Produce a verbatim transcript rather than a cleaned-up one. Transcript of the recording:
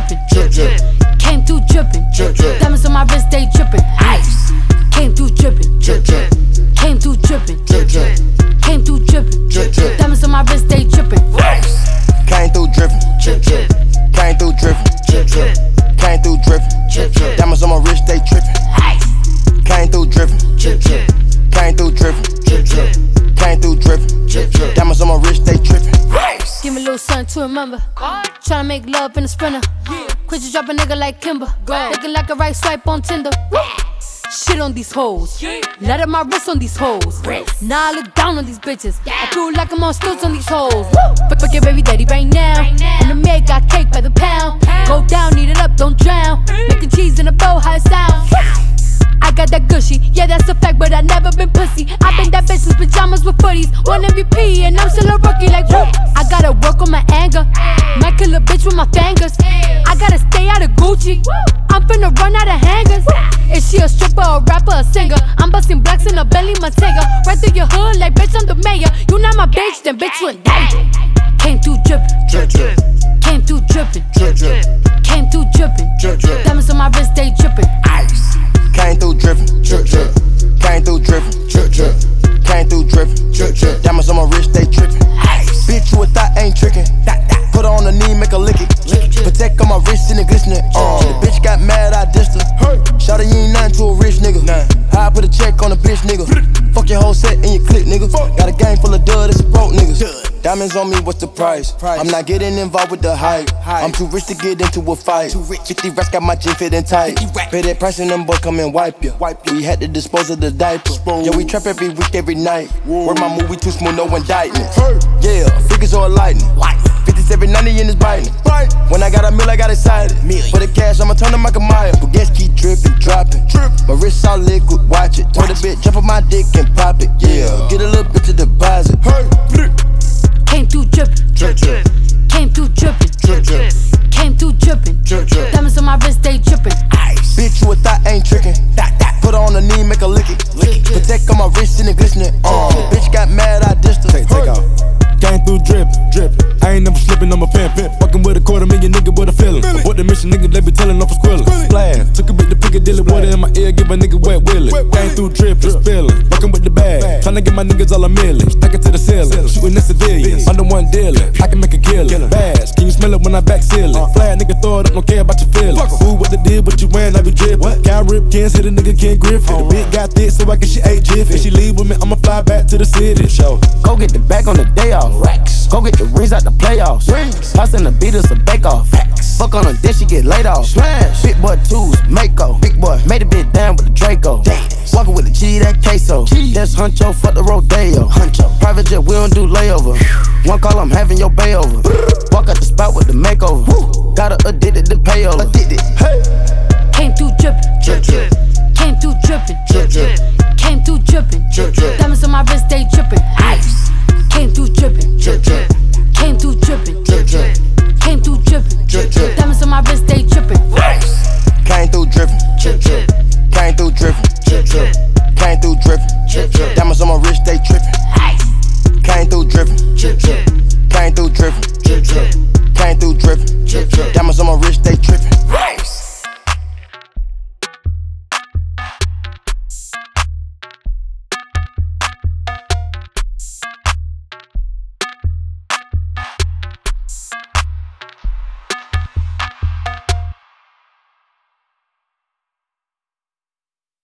dripping, drip, drip. Came through dripping, drip, drip. Diamonds on my wrist, they dripping. Ice. Came through dripping, drip, drip. Came through dripping, drip, drip. Came through dripping, drip, drip. Diamonds on my wrist, they dripping. Ice. Came through dripping, drip, drip. Came through dripping, drip, drip. Came through dripping, drip, drip. Diamonds on my wrist, they dripping. Ice. Came through dripping, drip, drip. Came through dripping, drip, drip. Came through dripping, drip, drip. Diamonds on my wrist, they dripping. Give me a little something to remember. Tryna make love in a sprinter. Quit you drop a nigga like Kimber. Looking like a right swipe on Tinder. Shit on these hoes. Let up my wrist on these hoes. Now I look down on these bitches. I feel like I'm on stilts on these hoes. But fuck your baby daddy right now. And the maid got cake by the pound. Go down, eat it up, don't drown. Making cheese in a bow, how it sound. I got that gushy, yeah that's a fact, but I never been pussy. I been that bitch since pajamas with footies. One M V P and I'm still a rookie like whoop. I gotta work on my anger. Might kill a bitch with my fingers. I gotta stay out of Gucci. I'm finna run out of hangers. Is she a stripper, a rapper, a singer? I'm busting blacks in a Bentley Montego. Right through your hood like bitch I'm the mayor. You not my bitch, then bitch you in danger. Came through drippin', drip, drip. Came through drippin', drip, drip. Came through drippin', drip, drip. Diamonds on my wrist, they drippin'. Ice. Came through dripping, drip, drip. Came through dripping, drip, drip. Came through dripping, drip, drip. Diamonds on my wrist, they dripping. Ice. Bitch, you a thought ain't tricking. Put her on the knee, make her lick it. Protect on my wrist and it glistening. Uh, the bitch got mad, I dissed her. Shawty, you ain't nothing to a rich nigga. How I put a check on a bitch nigga. Fuck your whole set and your click, nigga. Got a gang full of dud, it's a broke niggas. Diamonds on me, what's the price? I'm not getting involved with the hype. I'm too rich to get into a fight. fifty racks got my jean fitting tight. Pay that price and them boys come and wipe ya. We had to dispose of the diaper. Yeah, we trap every week, every night. Word my movie too smooth, no indictment. Yeah, figures all lightning. fifty-seven ninety in his biting. When I got a meal, I got excited. For the cash, I'ma turn to Michael Myers. But gas keep dripping, dropping. My wrist all liquid, watch it. Told a bitch, jump on my dick and pop it. Yeah, get a little bit to deposit. Came through drippin', drip, drip. Came through drippin', drip, drip. Came through drippin', drip, drip. Diamonds on my wrist, they drippin'. Ice. Bitch, you a thought ain't tricking. Put her on the knee, make her lick it. Protect on my wrist and it glistening. Uh, bitch got mad, I dissed her. Take, take off. Came through drip, drip. I ain't never slipping, I'm a pimp. Fucking with a quarter million nigga with a feeling. What the mission nigga, they be telling off a squilling. Splash, took a bit to Piccadilly, water in my ear, give a nigga wet willy. Came through drip, just spilling. Fucking with the bag, tryna get my niggas all a million. Stack it to the ceiling, shooting the civilians. Under one dealing, I can make a killing. Bass, can you smell it when I back seal it? Flat nigga throw it up, don't care about your feelings. Who what the deal, what you wearing, I be drippin'. Cow rip, can't hit a nigga, can't grip it. The bitch got thick, so I get she ate jiffy. If she leave with me, I'ma fly back to the city. Show. Go get the bag on the day off. Racks. Go get the rings out the playoffs. Rings. Toss in the beaters a bake off. Facts. Fuck on her, then she get laid off. Smash. Big boy twos, Mako. Big boy made a bit down with the Draco. Dance. Walking with the G, that queso. G. That's Huncho, fuck the Rodeo. Huncho. Private jet, we don't do layover. One call, I'm having your bay over. Walk out the spot with the makeover. Woo. Got her addicted to payover. Addicted. Hey. Came through drippin', drip, drip. Came through drippin', drip, drip. Came through drippin', drip, drip. Diamonds on my wrist, they drippin'. Ice. Came through drippin', drip, drip. Came through